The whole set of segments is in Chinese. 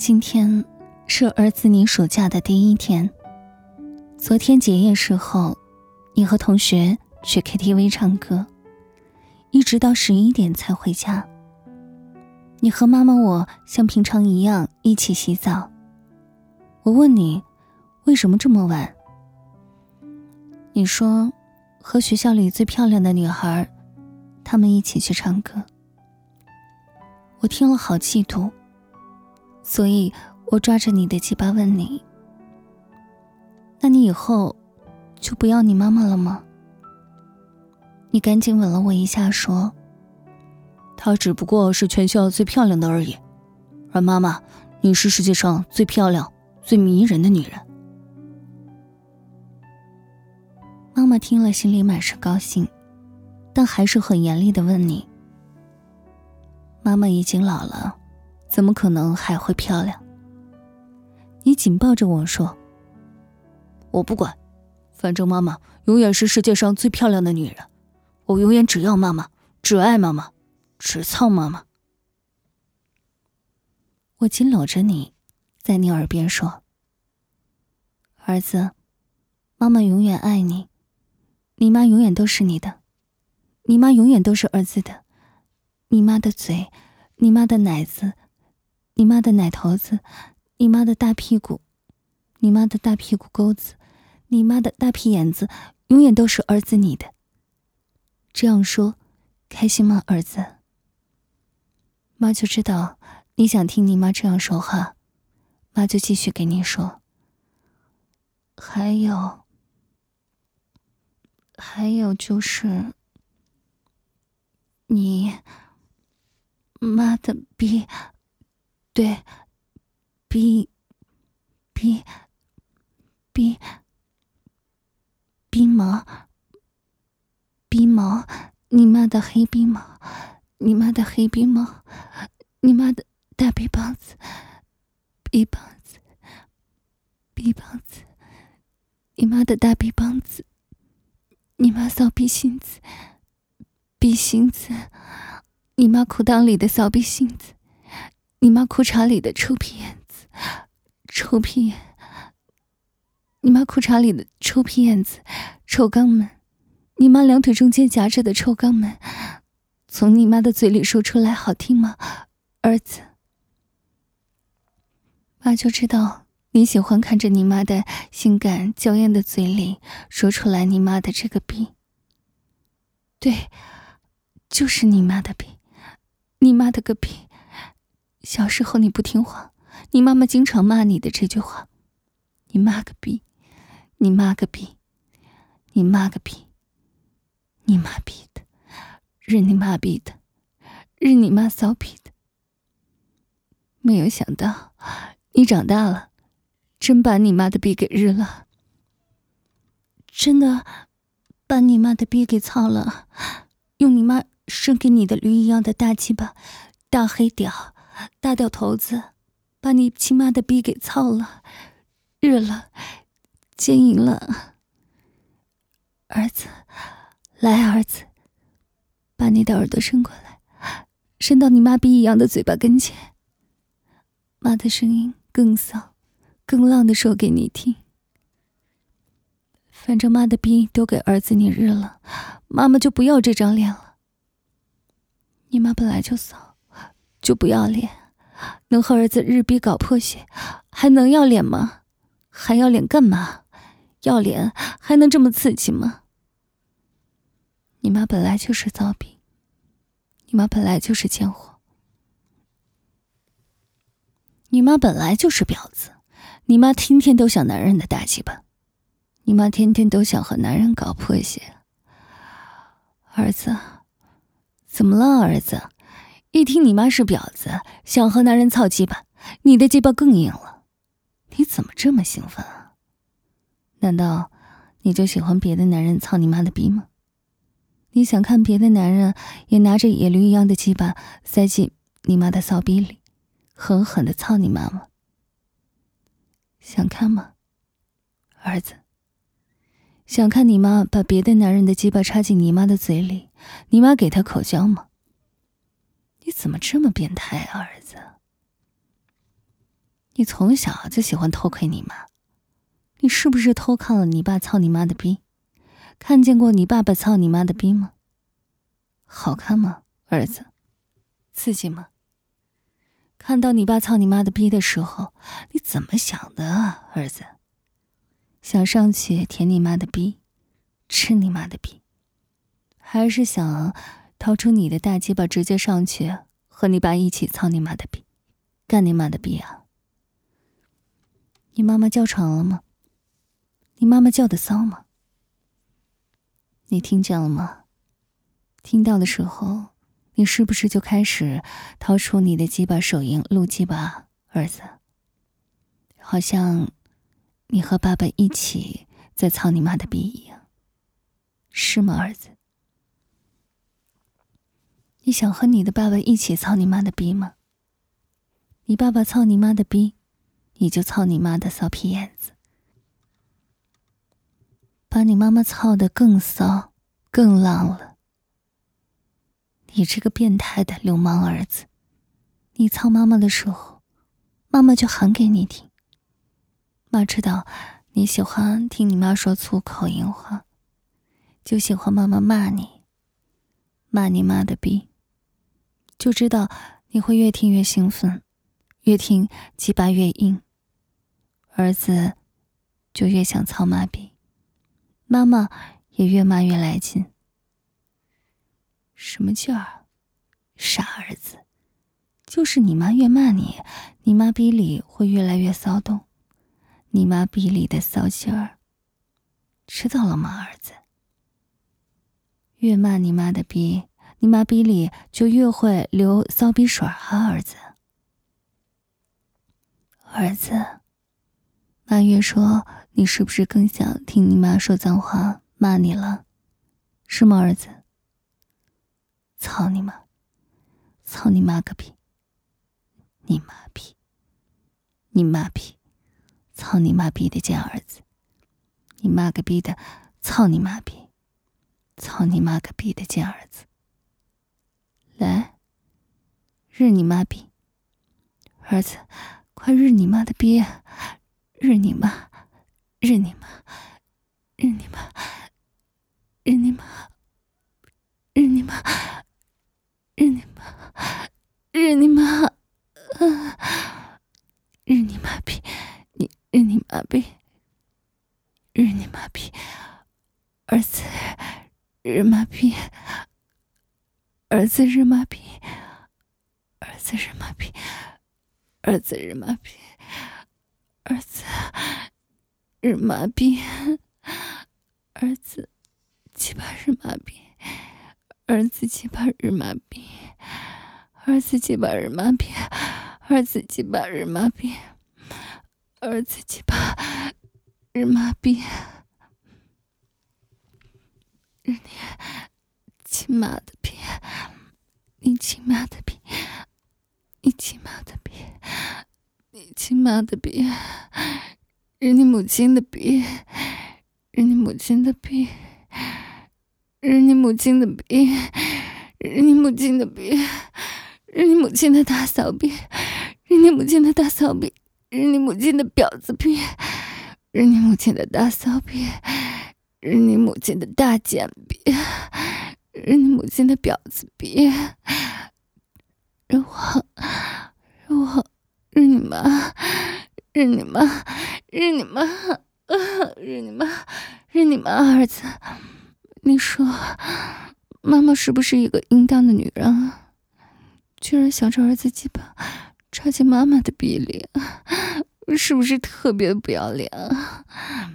今天是儿子你暑假的第一天。昨天结业时候，你和同学去 KTV 唱歌，一直到11点才回家。你和妈妈我像平常一样一起洗澡。我问你为什么这么晚，你说和学校里最漂亮的女孩她们一起去唱歌。我听了好嫉妒，所以我抓着你的鸡巴问你，那你以后就不要你妈妈了吗？你赶紧吻了我一下说，她只不过是全校最漂亮的而已，而妈妈，你是世界上最漂亮最迷人的女人。妈妈听了心里满是高兴，但还是很严厉地问你，妈妈已经老了，怎么可能还会漂亮？你紧抱着我说，我不管，反正妈妈永远是世界上最漂亮的女人，我永远只要妈妈，只爱妈妈，只操妈妈。我紧搂着你，在你耳边说，儿子，妈妈永远爱你，你妈永远都是你的，你妈永远都是儿子的，你妈的嘴，你妈的奶子，你妈的奶头子，你妈的大屁股，你妈的大屁股沟子，你妈的大屁眼子，永远都是儿子你的。这样说开心吗，儿子？妈就知道你想听你妈这样说话，妈就继续给你说，还有就是你妈的逼，对，逼毛，你妈的黑逼毛，你妈的黑逼毛，你妈的大逼棒子，逼棒子，你妈的大逼棒子，你妈骚逼心子，逼心子，你妈裤裆里的骚逼心子，你妈裤衩里的臭屁眼子，臭屁眼，你妈裤衩里的臭屁眼子，臭肛门，你妈两腿中间夹着的臭肛门，从你妈的嘴里说出来好听吗，儿子？妈就知道你喜欢看着你妈的性感娇艳的嘴里说出来你妈的这个逼。对，就是你妈的逼，你妈的个逼。小时候你不听话，你妈妈经常骂你的这句话，你妈个逼，你妈个逼，你妈个逼，你妈逼的，日你妈逼的，日你妈骚逼的。没有想到你长大了，真把你妈的逼给日了，真的把你妈的逼给操了，用你妈生给你的驴一样的大鸡巴，大黑屌，大屌头子，把你亲妈的逼给操了，日了，奸淫了。儿子，来儿子，把你的耳朵伸过来，伸到你妈逼一样的嘴巴跟前，妈的声音更骚更浪的说给你听。反正妈的逼都给儿子你日了，妈妈就不要这张脸了。你妈本来就骚，就不要脸，能和儿子日逼搞破血，还能要脸吗？还要脸干嘛？要脸还能这么刺激吗？你妈本来就是骚逼，你妈本来就是贱货，你妈本来就是婊子，你妈天天都想男人的大鸡巴，你妈天天都想和男人搞破鞋。儿子，怎么了儿子？一听你妈是婊子，想和男人操鸡巴，你的鸡巴更硬了，你怎么这么兴奋啊？难道你就喜欢别的男人操你妈的逼吗？你想看别的男人也拿着野驴一样的鸡巴塞进你妈的骚逼里，狠狠地操你妈吗？想看吗，儿子？想看你妈把别的男人的鸡巴插进你妈的嘴里，你妈给他口交吗？你怎么这么变态啊，儿子？ 你从小就喜欢偷窥你妈，你是不是偷看了你爸操你妈的逼？看见过你爸爸操你妈的逼吗？好看吗，儿子？刺激吗？看到你爸操你妈的逼的时候，你怎么想的啊，儿子？想上去舔你妈的逼，吃你妈的逼，还是想掏出你的大鸡巴直接上去和你爸一起操你妈的逼，干你妈的逼啊？你妈妈叫床了吗？你妈妈叫的骚吗？你听见了吗？听到的时候，你是不是就开始掏出你的鸡巴手淫录鸡巴，儿子？好像你和爸爸一起在操你妈的逼一样，是吗，儿子？你想和你的爸爸一起操你妈的逼吗？你爸爸操你妈的逼，你就操你妈的骚屁眼子，把你妈妈操得更骚更浪了。你这个变态的流氓儿子，你操妈妈的时候，妈妈就喊给你听。妈知道你喜欢听你妈说粗口淫话，就喜欢妈妈骂你，骂你妈的逼，就知道你会越听越兴奋，越听鸡巴越硬，儿子就越想操妈逼，妈妈也越骂越来劲。什么劲儿？傻儿子，就是你妈越骂你，你妈逼里会越来越骚动，你妈逼里的骚劲儿，知道了吗，儿子？越骂你妈的逼，你妈逼里就越会流骚逼水啊，儿子。儿子，妈越说，你是不是更想听你妈说脏话骂你了？是吗，儿子？操你妈！操你妈个逼！你妈逼！你妈逼！操你妈逼的贱儿子！你妈个逼的！操你妈逼！操你妈个逼的贱儿子！来，日你妈逼！儿子，快日你妈的逼！日你妈！日你妈！日你妈！日你妈！日你妈！日你妈！日你妈！日你妈逼！你日你妈逼！日你妈逼！儿子日妈逼！儿子日妈逼！儿子日妈逼！儿子日妈逼！儿子日妈逼！儿子鸡巴日妈逼！儿子鸡巴日妈逼！儿子鸡巴日妈逼！儿子鸡巴日妈逼！儿子鸡巴日妈逼！日你亲妈的逼！你亲妈的逼！你亲妈的逼！你亲妈的逼！日你母亲的逼！日你母亲的逼！日你母亲的逼！日你母亲的逼！日你母亲的大骚逼！日你母亲的大骚逼！日你母亲的婊子逼！日你母亲的大骚逼！日你母亲的大贱逼！日你母亲的婊子逼！日我日你妈！日你妈！日你妈！日你妈！日你妈！儿子，你说妈妈是不是一个淫荡的女人啊？居然想着儿子鸡巴插进妈妈的逼里，是不是特别的不要脸啊？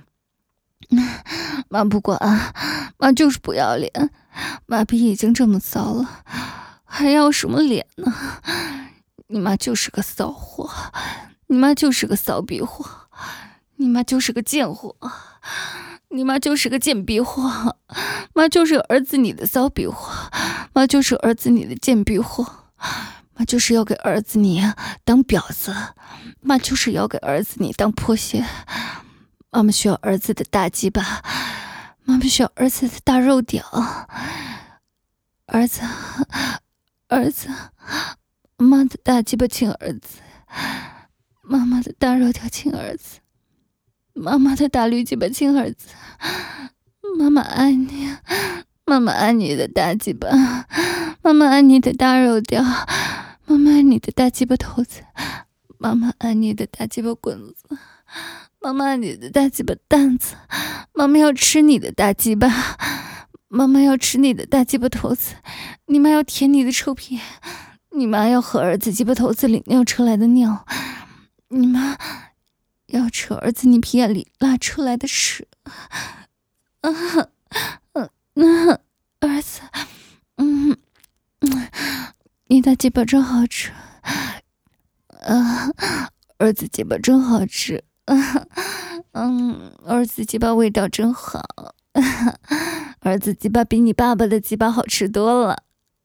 妈不管，妈就是不要脸。妈逼已经这么骚了，还要什么脸呢？你妈就是个骚货，你妈就是个骚逼货，你妈就是个贱货，你妈就是个贱逼货，妈就是儿子你的骚逼货，妈就是儿子你的贱逼货，妈就是要给儿子你当婊子，妈就是要给儿子你当破鞋。妈妈需要儿子的大鸡巴，妈妈需要儿子的大肉屌。儿子，妈的大鸡巴亲儿子， 妈妈的大肉条亲儿子，妈妈的大驴鸡巴亲儿子，妈妈爱你，妈妈爱你的大鸡巴，妈妈爱你的大肉条，妈妈爱你的大鸡巴头子，妈妈爱你的大鸡巴滚子，妈妈爱你的大鸡巴蛋子，妈妈要吃你的大鸡巴，妈妈要吃你的大鸡巴头子，你妈要舔你的臭屁，你妈要喝儿子鸡巴头子里尿出来的尿，你妈要吃儿子你屁眼里拉出来的屎。儿子，你的鸡巴真好吃，儿子鸡巴真好吃，儿子鸡巴味道真好，儿子鸡巴比你爸爸的鸡巴好吃多了，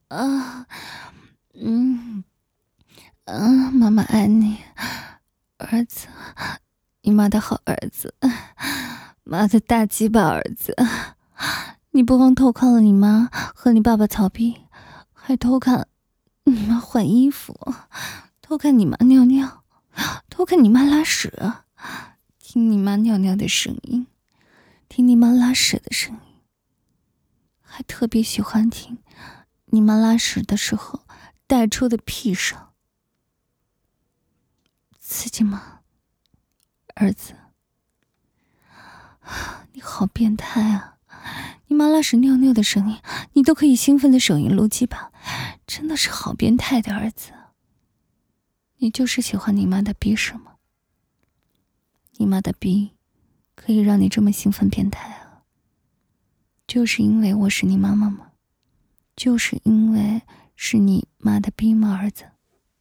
妈妈爱你，儿子，你妈的好儿子，妈的大鸡巴儿子，你不光偷看了你妈和你爸爸操逼，还偷看你妈换衣服，偷看你妈尿尿，偷看你妈拉屎，听你妈尿尿的声音，听你妈拉屎的声音，还特别喜欢听你妈拉屎的时候带出的屁声，刺激吗，儿子？你好变态啊！你妈拉屎尿尿的声音，你都可以兴奋的手淫撸鸡巴，真的是好变态的儿子。你就是喜欢你妈的逼是吗？你妈的逼可以让你这么兴奋变态啊？就是因为我是你妈妈吗？就是因为是你妈的逼吗，儿子？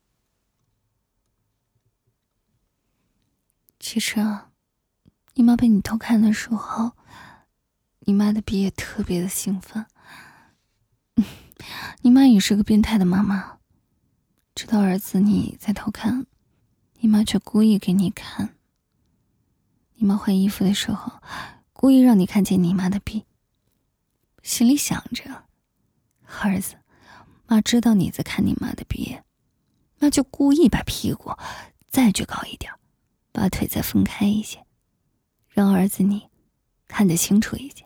其实啊，你妈被你偷看的时候，你妈的逼也特别的兴奋。你妈也是个变态的妈妈，知道儿子你在偷看，你妈却故意给你看。你妈换衣服的时候，故意让你看见你妈的逼，心里想着，儿子，妈知道你在看你妈的逼，妈就故意把屁股再举高一点，把腿再分开一些，让儿子你看得清楚一些。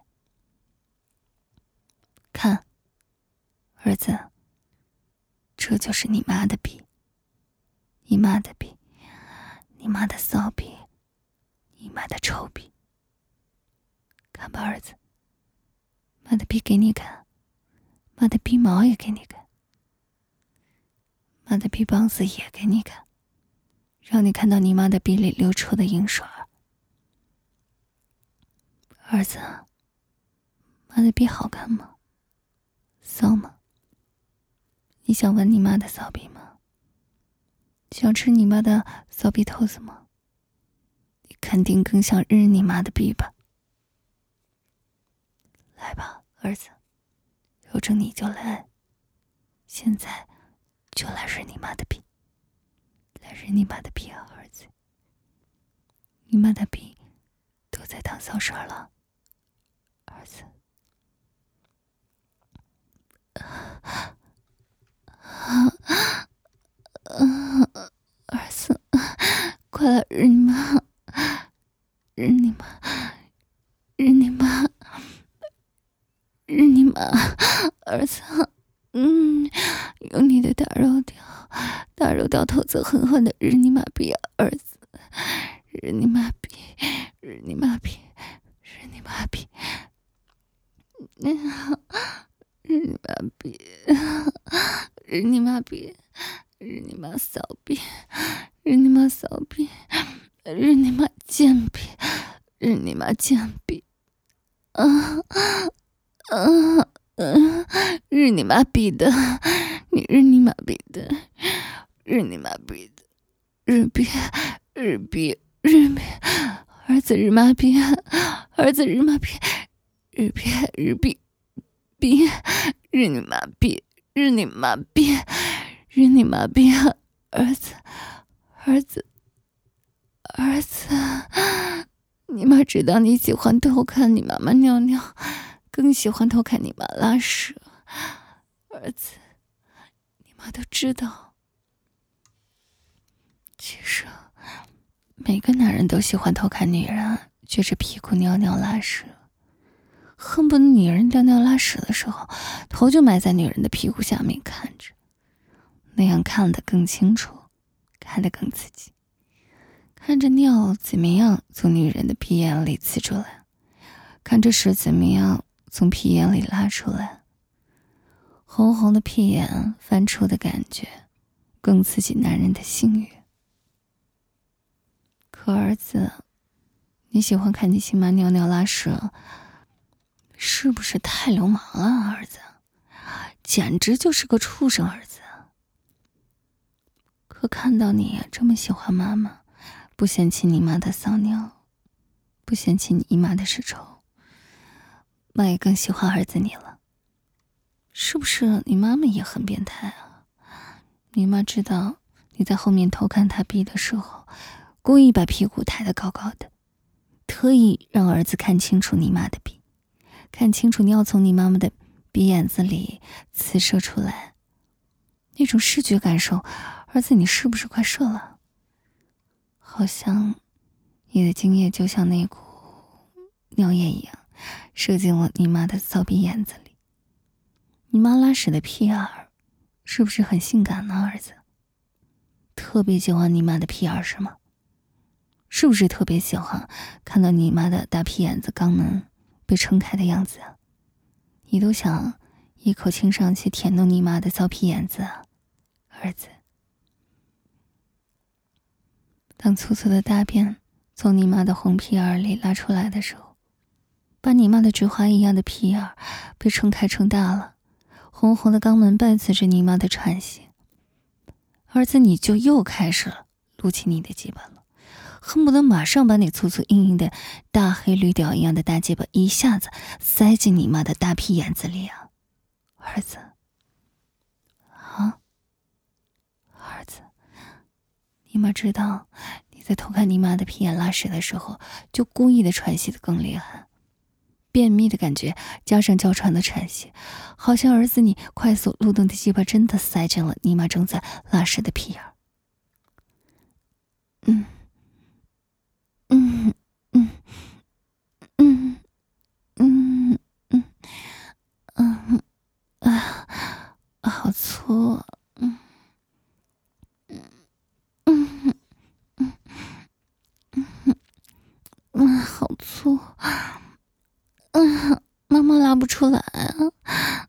看，儿子，这就是你妈的逼，你妈的逼，你妈的骚逼，你妈的臭逼。看吧，儿子，妈的逼给你看，妈的逼毛也给你看，妈的逼棒子也给你看，让你看到你妈的逼里流出的银水。儿子，妈的逼好看吗？骚吗？你想闻你妈的骚逼吗？想吃你妈的骚逼头子吗？你肯定更想日你妈的逼吧。来吧，儿子，有种你就来，现在就来日你妈的逼，来日你妈的逼啊，儿子！你妈的逼都在淌骚水了，儿子。儿子，快来日你妈，日你妈，日你妈，日你妈，儿子，用你的大肉条头子狠狠的日你妈逼啊，儿子，日你妈逼，日你妈逼，日你妈逼，日你妈逼，日你妈逼，日你妈骚逼，日你妈骚逼，日你妈贱逼，日你妈贱逼，日你妈逼的，你日你妈逼的，日你妈逼的，日逼，日逼，日逼，儿子日妈逼，儿子日妈逼，日逼，日逼，逼，日你妈逼，日你妈逼，日你妈逼，儿子，儿子，儿子，你妈知道你喜欢偷看你妈妈尿尿，更喜欢偷看你妈拉屎，儿子，你妈都知道。其实每个男人都喜欢偷看女人撅着屁股尿尿拉屎，恨不得女人尿尿拉屎的时候，头就埋在女人的屁股下面看着，那样看得更清楚，看得更刺激。看着尿怎么样从女人的屁眼里呲出来，看着屎怎么样从屁眼里拉出来，红红的屁眼翻出的感觉更刺激男人的性欲。可儿子，你喜欢看你亲妈尿尿拉屎，是不是太流氓了，儿子？简直就是个畜生儿子。可看到你这么喜欢妈妈，不嫌弃你妈的骚尿，不嫌弃你妈的屎臭，妈也更喜欢儿子你了。是不是你妈妈也很变态啊？你妈知道你在后面偷看她逼的时候，故意把屁股抬得高高的，特意让儿子看清楚你妈的逼，看清楚尿从你妈妈的鼻眼子里呲射出来，那种视觉感受，儿子你是不是快射了？好像你的精液就像那股尿液一样，射进了你妈的骚逼眼子里。你妈拉屎的屁眼儿是不是很性感呢，儿子？特别喜欢你妈的屁眼儿是吗？是不是特别喜欢看到你妈的大屁眼子肛门被撑开的样子啊？你都想一口亲上去舔弄你妈的骚屁眼子啊，儿子。当粗粗的大便从你妈的红屁眼里拉出来的时候，把你妈的菊花一样的屁眼被撑开撑大了，红红的肛门伴随着你妈的喘息，儿子你就又开始了撸起你的鸡巴了，恨不得马上把你粗粗硬硬的大黑绿屌一样的大鸡巴一下子塞进你妈的大屁眼子里啊，儿子啊，儿子，你妈知道你在偷看你妈的屁眼拉屎的时候，就故意的喘息的更厉害，便秘的感觉加上娇喘的喘息，好像儿子你快速蠕动的鸡巴真的塞进了你妈正在拉屎的屁眼。好粗，好粗，妈妈拉不出来啊，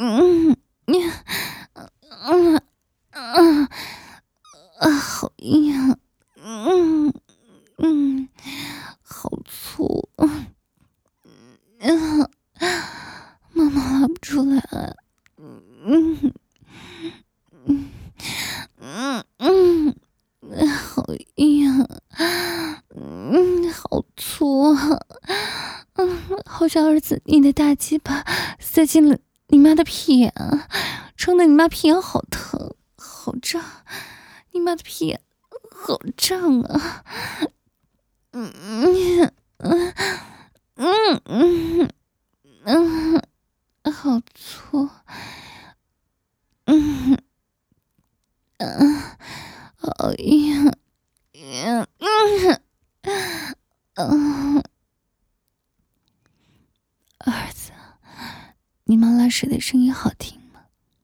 好硬，好粗，妈妈拉不出来，好硬，好粗，好像儿子你的大鸡巴塞进了你妈的屁眼，撑得你妈屁眼好疼，好胀，你妈的屁眼好胀啊！好粗，好硬，儿子，你妈拉屎的声音好听吗？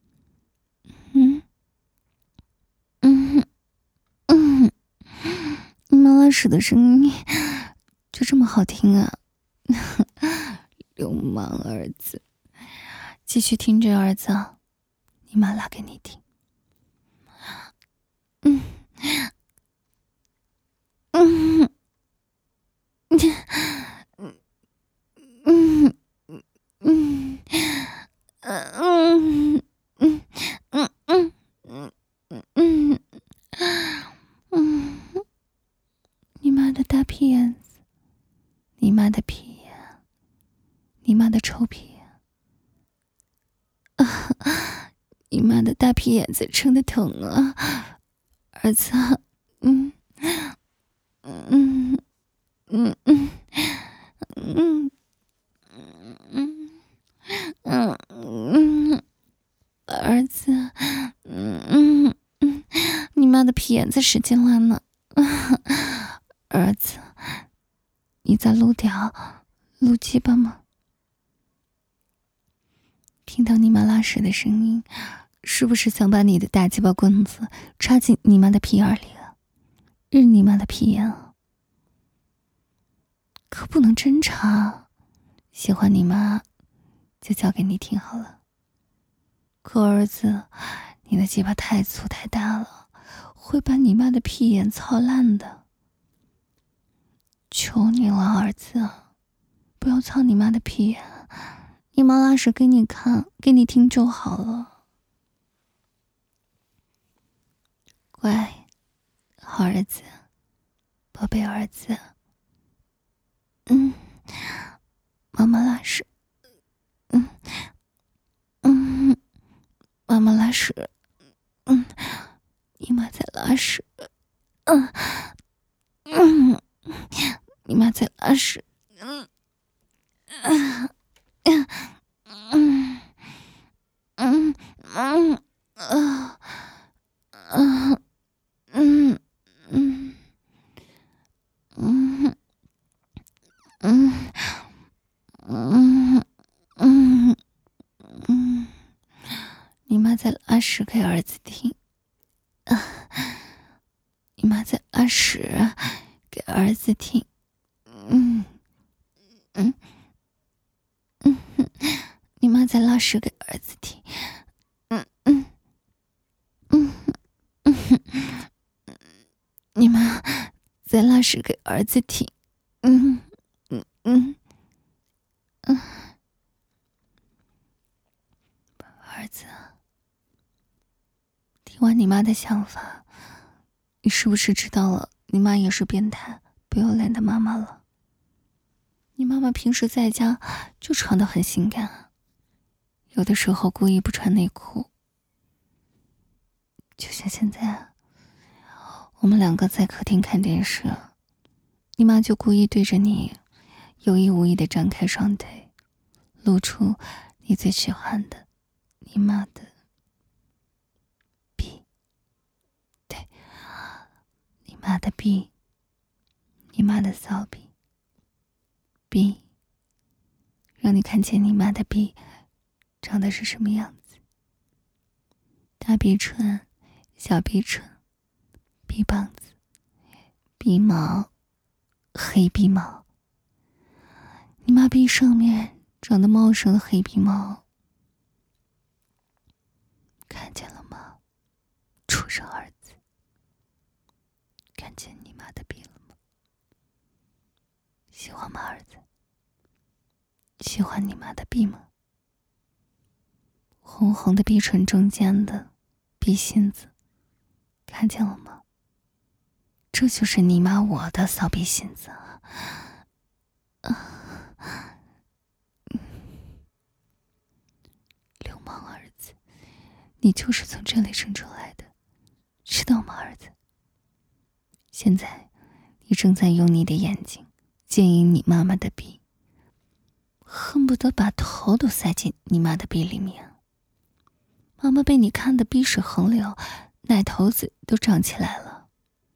你妈拉屎的声音就这么好听啊？流氓儿子，继续听着，儿子，你妈拉给你听。你妈的大屁眼子，你妈的屁眼，你妈的臭屁眼，你妈的大屁眼子撑得疼啊，儿子，儿子，你妈的屁眼子使劲拉呢， 儿子，你在撸鸡巴吗？听到你妈拉屎的声音，是不是想把你的大鸡巴棍子插进你妈的屁眼里啊？日你妈的屁眼啊！可不能真插，喜欢你妈就交给你听好了。可儿子，你的鸡巴太粗太大了，会把你妈的屁眼操烂的。求你了，儿子，不要操你妈的屁眼，你妈拉屎给你看给你听就好了。乖，好儿子，宝贝儿子。妈妈拉屎，妈妈拉屎，你妈在拉屎，你妈在拉屎，你妈在拉屎给儿子听，你妈在拉屎给儿子听，你妈在拉屎给儿子听，你妈在拉屎给儿子听，儿子，听完你妈的想法，你是不是知道了你妈也是变态不要脸的妈妈了？你妈妈平时在家就穿得很性感啊，有的时候故意不穿内裤，就像现在我们两个在客厅看电视，你妈就故意对着你有意无意地张开双腿，露出你最喜欢的你妈的逼，对，你妈的逼，你妈的骚逼，逼，让你看见你妈的逼长得是什么样子。大逼唇，小逼唇，逼棒子，逼毛，黑逼毛，你妈逼上面长得茂盛的黑逼毛，看见了吗？畜生儿子，看见你妈的逼了吗？喜欢吗，儿子？喜欢你妈的逼吗？红红的逼唇中间的逼心子，看见了吗？这就是你妈我的骚逼心子啊！流氓儿子，你就是从这里生出来的，知道吗，儿子？现在你正在用你的眼睛经营你妈妈的逼，恨不得把头都塞进你妈的逼里面。妈妈被你看得逼屎横流，奶头子都长起来了。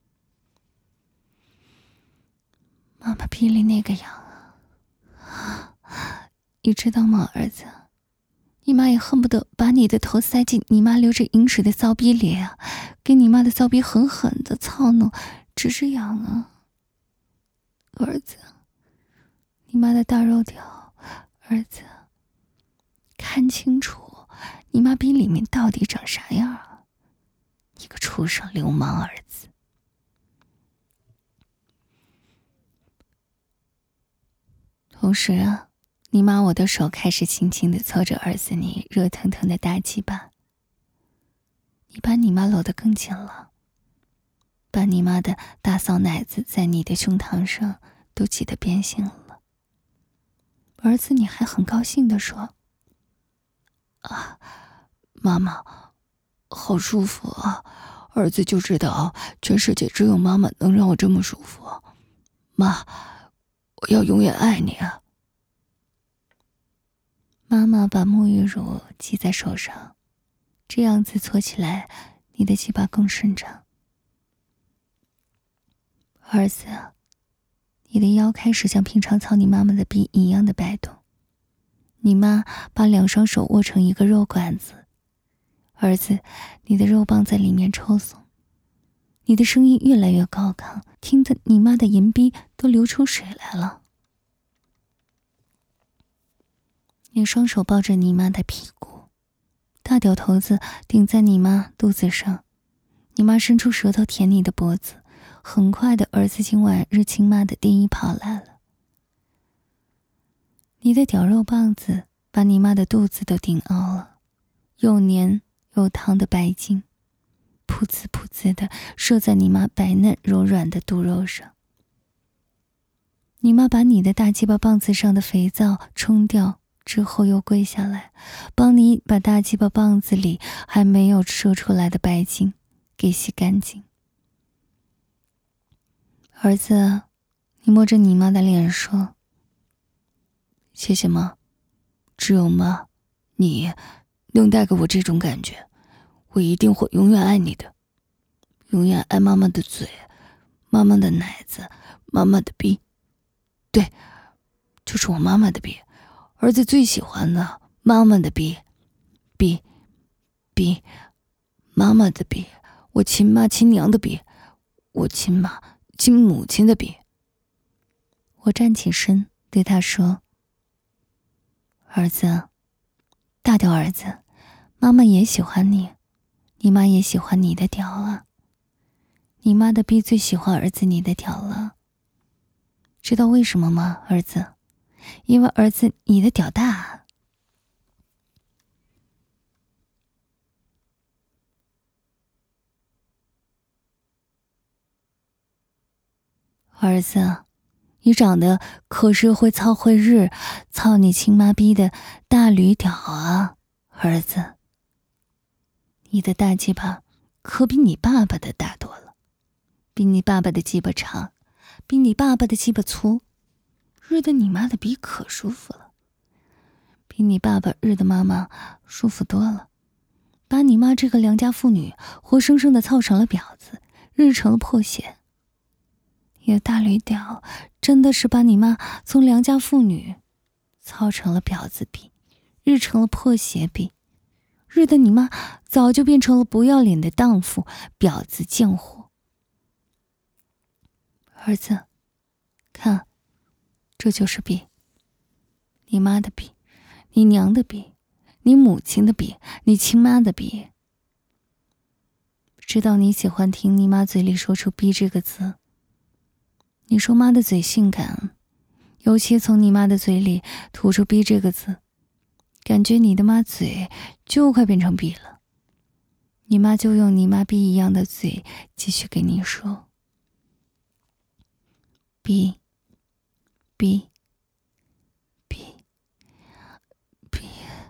妈妈逼里那个痒啊，你知道吗，儿子？你妈也恨不得把你的头塞进你妈流着阴屎的骚逼里啊，给你妈的骚逼狠狠的操弄，直痒啊。儿子，你妈的大肉条，儿子，看清楚你妈逼里面到底长啥样啊！你个畜生流氓儿子！同时啊，你妈我的手开始轻轻地搓着儿子你热腾腾的大鸡巴，你把你妈搂得更紧了，把你妈的大骚奶子在你的胸膛上都挤得变形了。儿子你还很高兴地说：啊，妈妈好舒服啊，儿子就知道全世界只有妈妈能让我这么舒服。妈，我要永远爱你啊！妈妈把沐浴乳挤在手上，这样子搓起来，你的鸡巴更顺畅。儿子， 你的腰开始像平常操你妈妈的臂一样的摆动。你妈把两双手握成一个肉管子，儿子，你的肉棒在里面抽耸。你的声音越来越高亢，听得你妈的银逼都流出水来了。你双手抱着你妈的屁股，大屌头子顶在你妈肚子上，你妈伸出舌头舔你的脖子。很快的，儿子今晚日亲妈的第一炮来了。你的屌肉棒子把你妈的肚子都顶凹了，又黏又烫的白筋噗呲噗呲的射在你妈白嫩柔软的肚肉上。你妈把你的大鸡巴棒子上的肥皂冲掉之后，又跪下来帮你把大鸡巴棒子里还没有射出来的白筋给洗干净。儿子，你摸着你妈的脸说，谢谢妈，只有妈你能带给我这种感觉，我一定会永远爱你的，永远爱妈妈的嘴，妈妈的奶子，妈妈的逼，对，就是我妈妈的逼，儿子最喜欢的妈妈的逼，妈妈的逼，我亲妈亲娘的逼，我亲妈亲母亲的逼。我站起身对他说，儿子，大屌儿子，妈妈也喜欢你，你妈也喜欢你的屌啊，你妈的逼最喜欢儿子你的屌了，知道为什么吗，儿子？因为儿子你的屌大。儿子，你长得可是会操会日操你亲妈逼的大驴屌啊，儿子。你的大鸡巴可比你爸爸的大多了，比你爸爸的鸡巴长，比你爸爸的鸡巴粗，日的你妈的逼可舒服了，比你爸爸日的妈妈舒服多了，把你妈这个良家妇女活生生的操成了婊子，日成了破鞋。你的大驴屌真的是把你妈从良家妇女操成了婊子逼，日成了破鞋逼，日的你妈早就变成了不要脸的荡妇，婊子贱货。儿子，看，这就是逼，你妈的逼，你娘的逼，你母亲的逼，你亲妈的逼。知道你喜欢听你妈嘴里说出逼这个字，你说妈的嘴性感，尤其从你妈的嘴里吐出逼这个字，感觉你的妈嘴就快变成逼了。你妈就用你妈逼一样的嘴继续给你说，逼逼逼逼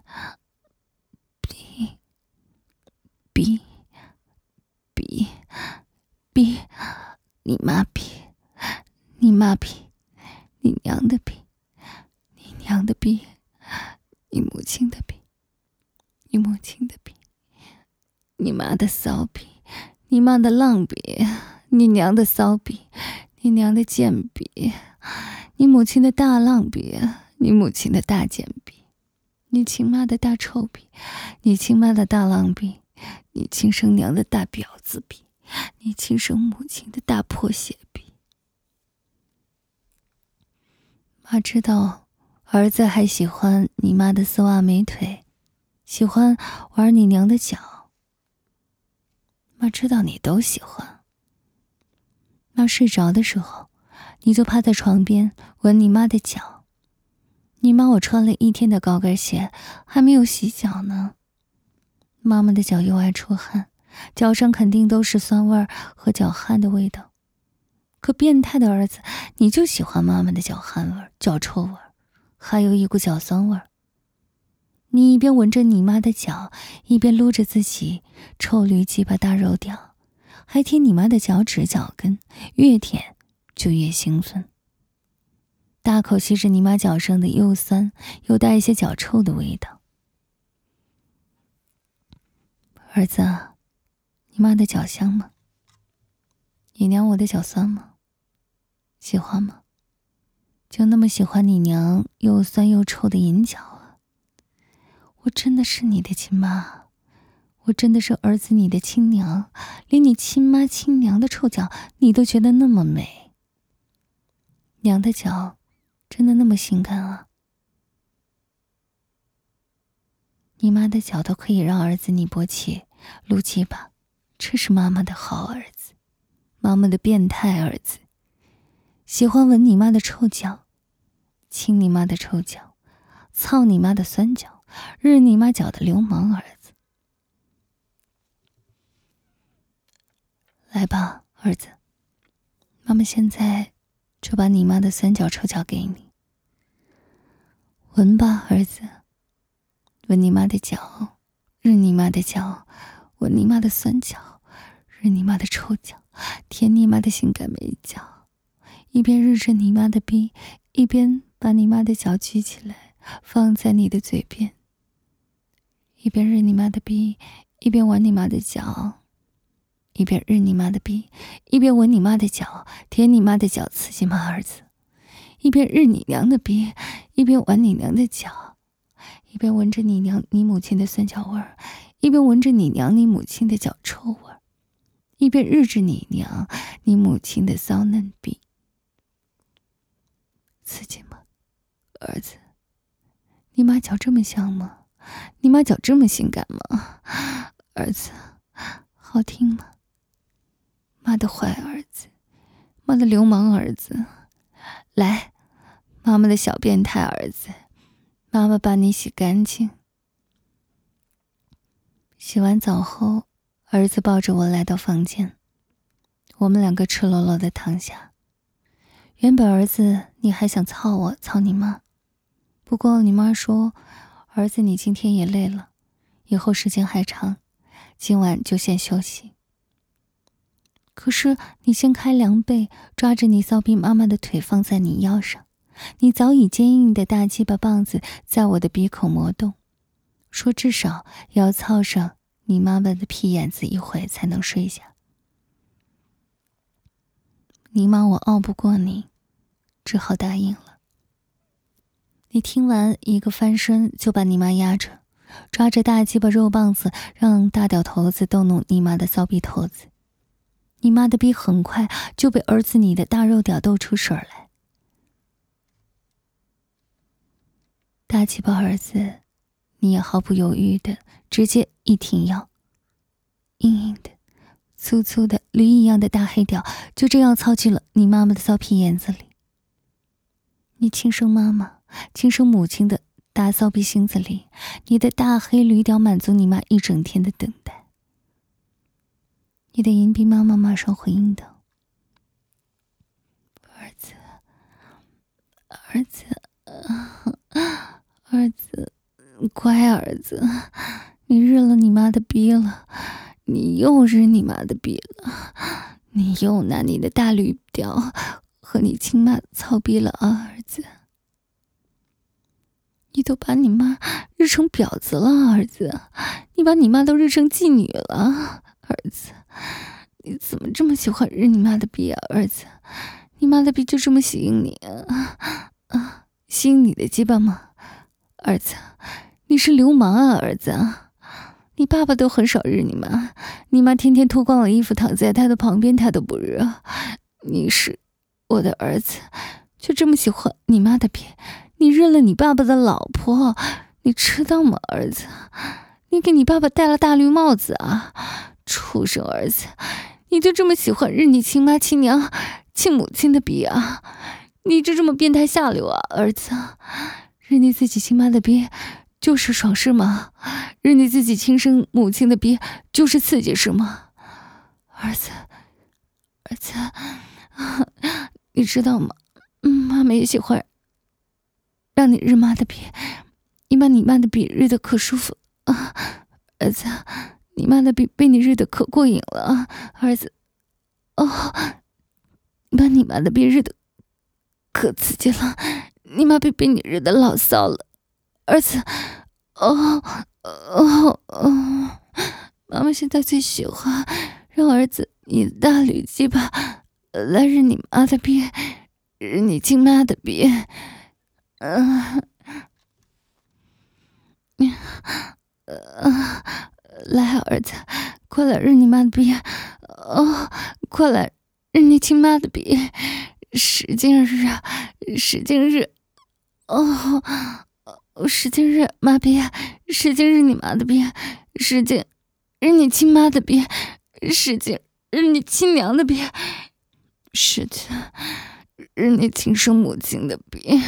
逼逼逼逼，你妈逼，你妈逼，你娘的逼，你娘的逼，你母亲的逼，你母亲的逼，你妈的骚逼，你妈的浪逼，你娘的骚逼，你娘的贱逼，你母亲的大浪逼，你母亲的大贱逼，你亲妈的大臭逼，你亲妈的大浪逼，你亲生娘的大婊子逼，你亲生母亲的大破鞋逼。妈知道儿子还喜欢你妈的丝袜美腿，喜欢玩你娘的脚，妈知道你都喜欢。妈睡着的时候，你就趴在床边闻你妈的脚。你妈我穿了一天的高跟鞋，还没有洗脚呢。妈妈的脚又爱出汗，脚上肯定都是酸味和脚汗的味道。可变态的儿子，你就喜欢妈妈的脚汗味、脚臭味，还有一股脚酸味。你一边闻着你妈的脚，一边撸着自己臭驴鸡巴大肉屌，还舔你妈的脚趾脚跟，越舔就越兴奋。大口吸着你妈脚上的又酸又带一些脚臭的味道。儿子，你妈的脚香吗？你娘我的脚酸吗？喜欢吗？ 就那么喜欢你娘又酸又臭的银角啊？我真的是你的亲妈，我真的是儿子你的亲娘，连你亲妈亲娘的臭脚你都觉得那么美。娘的脚真的那么性感啊？你妈的脚都可以让儿子你勃起撸鸡巴，这是妈妈的好儿子，妈妈的变态儿子，喜欢闻你妈的臭脚，亲你妈的臭脚，操你妈的酸脚，日你妈脚的流氓儿子。来吧，儿子，妈妈现在就把你妈的酸脚臭脚给你，闻吧，儿子，闻你妈的脚，日你妈的脚，闻你妈的酸脚，日你妈的臭脚，舔你妈的性感美脚，一边日着你妈的逼，一边把你妈的脚举起来放在你的嘴边，一边日你妈的逼，一边玩你妈的脚，一边日你妈的逼，一边闻你妈的脚，舔你妈的脚，刺激吗儿子？一边日你娘的逼，一边玩你娘的脚，一边闻着你娘你母亲的酸脚味儿，一边闻着你娘你母亲的脚臭味儿，一边日着你娘你母亲的骚嫩逼，刺激吗儿子？你妈脚这么香吗？你妈脚这么性感吗？儿子，好听吗？妈的坏儿子，妈的流氓儿子，来，妈妈的小变态儿子，妈妈把你洗干净。洗完澡后，儿子抱着我来到房间，我们两个赤裸裸的躺下。原本儿子你还想操我操你妈，不过你妈说，儿子你今天也累了，以后时间还长，今晚就先休息。可是你掀开凉被，抓着你骚逼妈妈的腿放在你腰上，你早已坚硬的大鸡巴棒子在我的鼻孔磨动，说至少要操上你妈妈的屁眼子一回才能睡下。你妈我拗不过你，只好答应了。你听完一个翻身就把你妈压着，抓着大鸡巴肉棒子让大屌头子逗弄你妈的骚逼头子。你妈的逼很快就被儿子你的大肉屌逗出水来。大鸡巴儿子你也毫不犹豫的直接一挺腰，硬硬的粗粗的驴一样的大黑屌就这样操进了你妈妈的骚屁眼子里。你亲生妈妈亲生母亲的大骚逼心子里，你的大黑驴屌满足你妈一整天的等待。你的银币妈妈马上回应道：儿子，儿子，儿子，乖儿子，你日了你妈的逼了，你又日你妈的逼了，你又拿你的大驴屌和你亲妈操逼了啊，儿子。你都把你妈日成婊子了，儿子，你把你妈都日成妓女了，儿子，你怎么这么喜欢日你妈的逼啊，儿子？你妈的逼就这么吸引你啊？吸引你的鸡巴吗？儿子，你是流氓啊，儿子！你爸爸都很少日你妈，你妈天天脱光了衣服躺在他的旁边，他都不日。你是我的儿子，就这么喜欢你妈的逼，你日了你爸爸的老婆，你知道吗，儿子？你给你爸爸戴了大绿帽子啊！畜生儿子，你就这么喜欢日你亲妈亲娘亲母亲的逼啊？你就这么变态下流啊，儿子？日你自己亲妈的逼就是爽是吗？日你自己亲生母亲的逼就是刺激是吗？儿子，儿子，你知道吗？妈妈也喜欢让你日妈的逼，你把你妈的逼日得可舒服啊，儿子，你妈的逼被你日得可过瘾了啊，儿子，你把你妈的逼日得可刺激了，你妈被你日得老骚了，儿子，妈妈现在最喜欢让儿子你的大驴鸡巴来日你妈的逼， 日你亲妈的逼！来，儿子，快来日你妈的逼！快来日你亲妈的逼！使劲日啊，使劲日！使劲日，妈逼！使劲日你妈的逼！使劲日你亲妈的逼！使劲日你亲娘的逼！使劲日你亲生母亲的逼！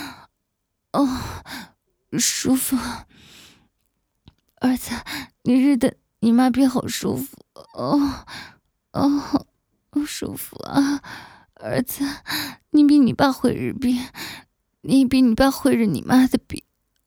舒服，儿子，你日的你妈逼好舒服！舒服啊！儿子，你比你爸会日逼，你比你爸会日你妈的逼！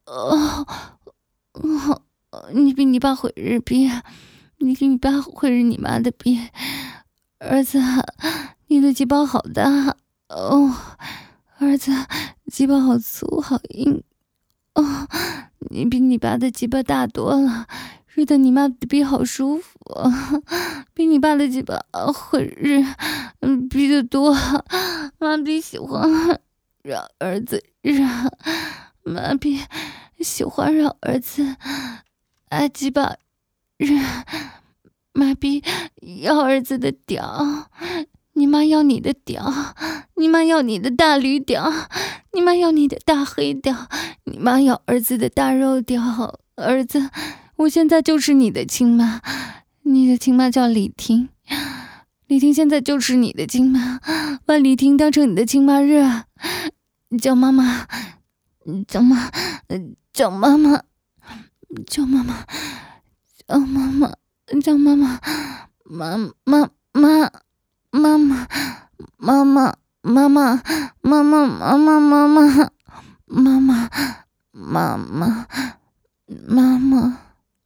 你比你爸会日逼，你比你爸会日你妈的逼！儿子，你的鸡巴好大！儿子，鸡巴好粗好硬！你比你爸的鸡巴大多了，日的你妈的逼好舒服，比你爸的鸡巴会日，逼得多，妈逼喜欢让儿子日，妈逼喜欢让儿子鸡巴日，妈逼要儿子的屌，你妈要你的屌，你妈要你的大驴屌，你妈要你的大黑屌，你妈要儿子的大肉屌。儿子，我现在就是你的亲妈，你的亲妈叫李婷，李婷现在就是你的亲妈，把李婷当成你的亲妈热，叫妈妈，叫妈，叫妈妈，叫妈妈，叫妈妈，叫妈妈，妈妈妈妈妈妈妈妈妈妈妈妈妈妈妈，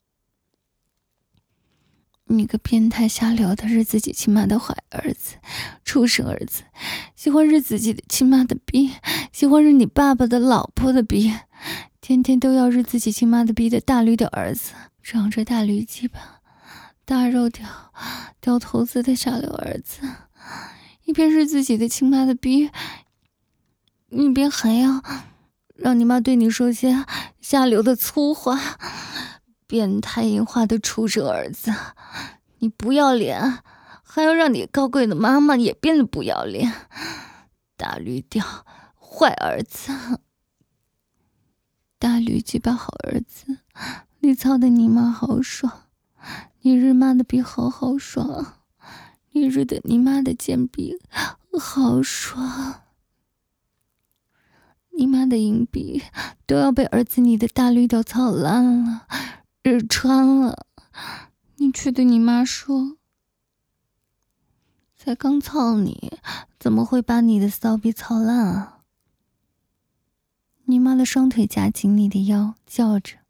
你个变态下流的日自己亲妈的坏儿子，畜生儿子，喜欢日自己的亲妈的逼，喜欢日你爸爸的老婆的逼，天天都要日自己亲妈的逼的大驴的儿子，长着大驴鸡巴，大肉掉头子的下流儿子，一边是自己的亲妈的逼，一边还要让你妈对你说些下流的粗话，变态淫化的畜生儿子，你不要脸，还要让你高贵的妈妈也变得不要脸，大驴屌坏儿子，大驴鸡巴好儿子，你操的你妈好爽，你日妈的逼好爽，你日的你妈的贱逼好爽，你妈的银币都要被儿子你的大驴屌操烂了，日穿了，你却对你妈说，才刚操你，怎么会把你的骚逼操烂啊？你妈的双腿夹紧你的腰，叫着，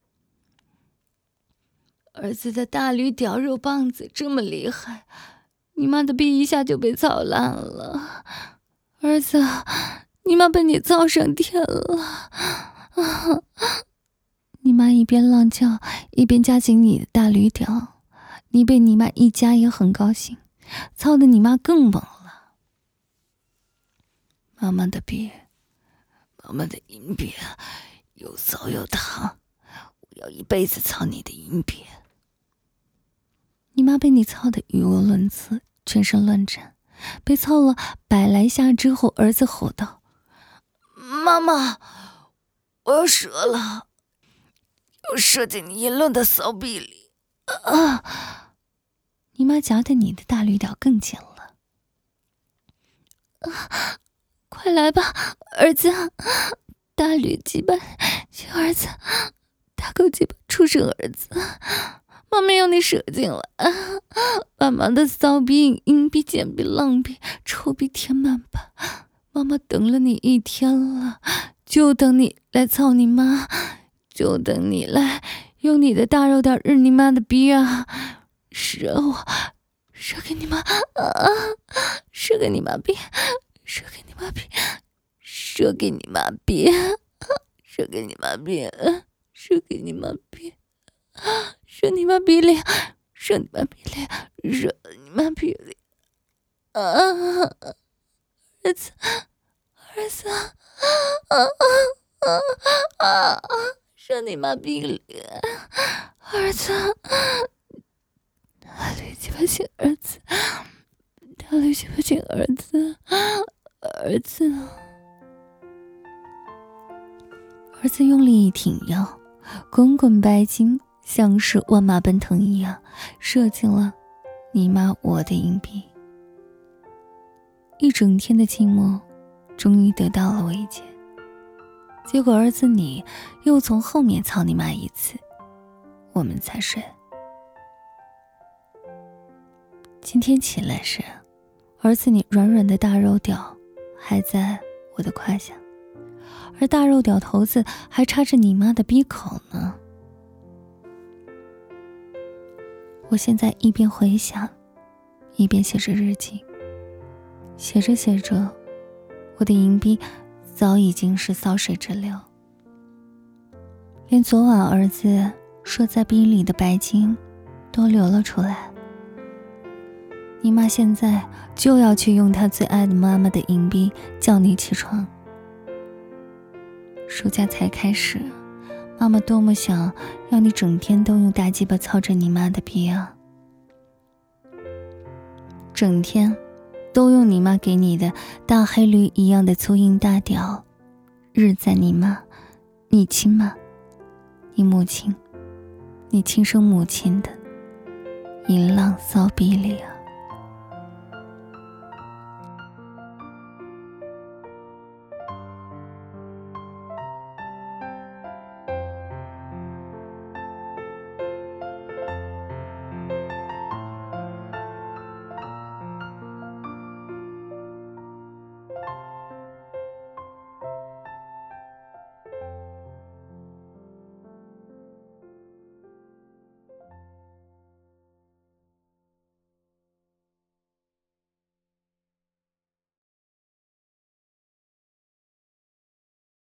儿子的大驴屌肉棒子这么厉害，你妈的逼一下就被操烂了，儿子，你妈被你操上天了！你妈一边浪叫，一边夹紧你的大驴屌，你被你妈一夹也很高兴，操的你妈更猛了。妈妈的逼，妈妈的阴逼，又骚又烫，我要一辈子操你的阴逼。你妈被你操得语无伦次，全身乱颤，被操了100来下之后，儿子吼道：妈妈，我要射了，要射进你淫乱的骚逼里！你妈夹得你的大驴屌更紧了。快来吧，儿子，大驴鸡巴，小儿子，大狗鸡巴，畜生儿子，妈妈要你射进来，把妈的骚逼、阴逼、贱逼、浪逼、臭逼填满吧！妈妈等了你1天了，就等你来操你妈，就等你来用你的大肉屌日你妈的逼啊！射我，射给你妈，射给你妈逼，射给你妈逼，射给你妈逼，射给你妈逼，射给你妈逼，射你妈逼里，射你妈逼里，射你妈逼里！儿子， 射你妈逼脸！儿子，绿鸡巴亲儿子，绿鸡巴亲儿子，儿子！儿子用力一挺腰，滚滚白精像是万马奔腾一样射进了你妈我的阴壁。一整天的静默终于得到了慰藉，结果儿子你又从后面操你妈一次，我们才睡。今天起来时，儿子你软软的大肉屌还在我的胯下，而大肉屌头子还插着你妈的逼口呢。我现在一边回想，一边写着日记，写着写着，我的银逼早已经是骚水直流，连昨晚儿子射在逼里的白精都流了出来。你妈现在就要去用她最爱的妈妈的银逼叫你起床。暑假才开始，妈妈多么想要你整天都用大鸡巴操着你妈的逼啊，整天都用你妈给你的大黑驴一样的粗硬大屌日在你妈、你亲妈、你母亲、你亲生母亲的淫浪骚逼里啊。